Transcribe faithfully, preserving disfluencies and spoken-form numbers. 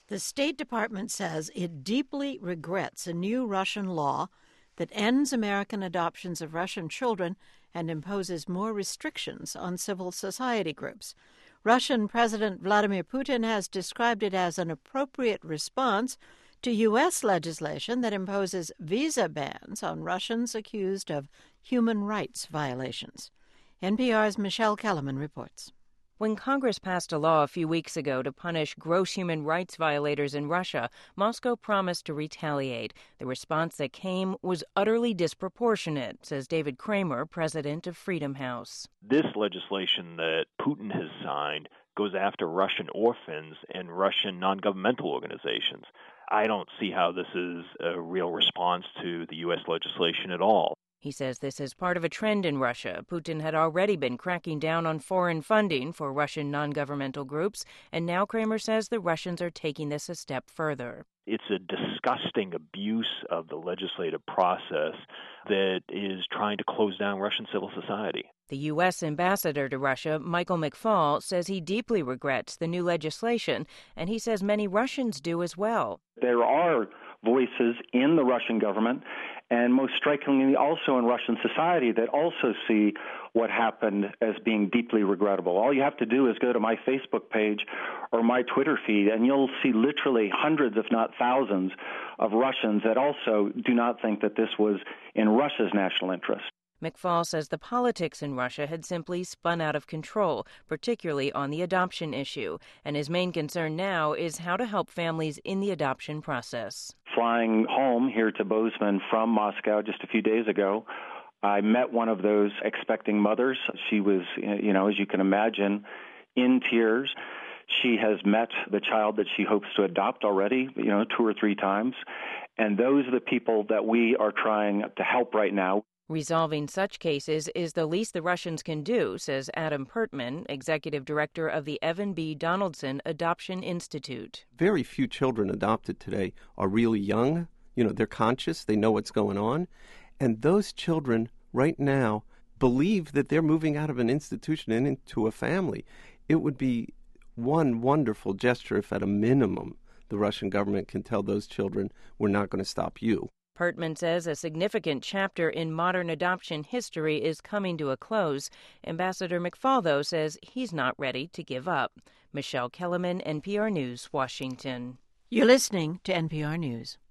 The State Department says it deeply regrets a new Russian law that ends American adoptions of Russian children and imposes more restrictions on civil society groups. Russian President Vladimir Putin has described it as an appropriate response to U S legislation that imposes visa bans on Russians accused of human rights violations. N P R's Michelle Kellerman reports. When Congress passed a law a few weeks ago to punish gross human rights violators in Russia, Moscow promised to retaliate. The response that came was utterly disproportionate, says David Kramer, president of Freedom House. This legislation that Putin has signed goes after Russian orphans and Russian non-governmental organizations. I don't see how this is a real response to the U S legislation at all. He says this is part of a trend in Russia. Putin had already been cracking down on foreign funding for Russian non-governmental groups, and now Kramer says the Russians are taking this a step further. It's a disgusting abuse of the legislative process that is trying to close down Russian civil society. The U S ambassador to Russia, Michael McFaul, says he deeply regrets the new legislation, and he says many Russians do as well. There are voices in the Russian government and most strikingly also in Russian society that also see what happened as being deeply regrettable. All you have to do is go to my Facebook page or my Twitter feed, and you'll see literally hundreds, if not thousands, of Russians that also do not think that this was in Russia's national interest. McFaul says the politics in Russia had simply spun out of control, particularly on the adoption issue, and his main concern now is how to help families in the adoption process. Flying home here to Bozeman from Moscow just a few days ago, I met one of those expecting mothers. She was, you know, as you can imagine, in tears. She has met the child that she hopes to adopt already, you know, two or three times. And those are the people that we are trying to help right now. Resolving such cases is the least the Russians can do, says Adam Pertman, executive director of the Evan B. Donaldson Adoption Institute. Very few children adopted today are really young. You know, they're conscious. They know what's going on. And those children right now believe that they're moving out of an institution and into a family. It would be one wonderful gesture if, at a minimum, the Russian government can tell those children, we're not going to stop you. Pertman says a significant chapter in modern adoption history is coming to a close. Ambassador McFaul, though, says he's not ready to give up. Michelle Kellerman, N P R News, Washington. You're listening to N P R News.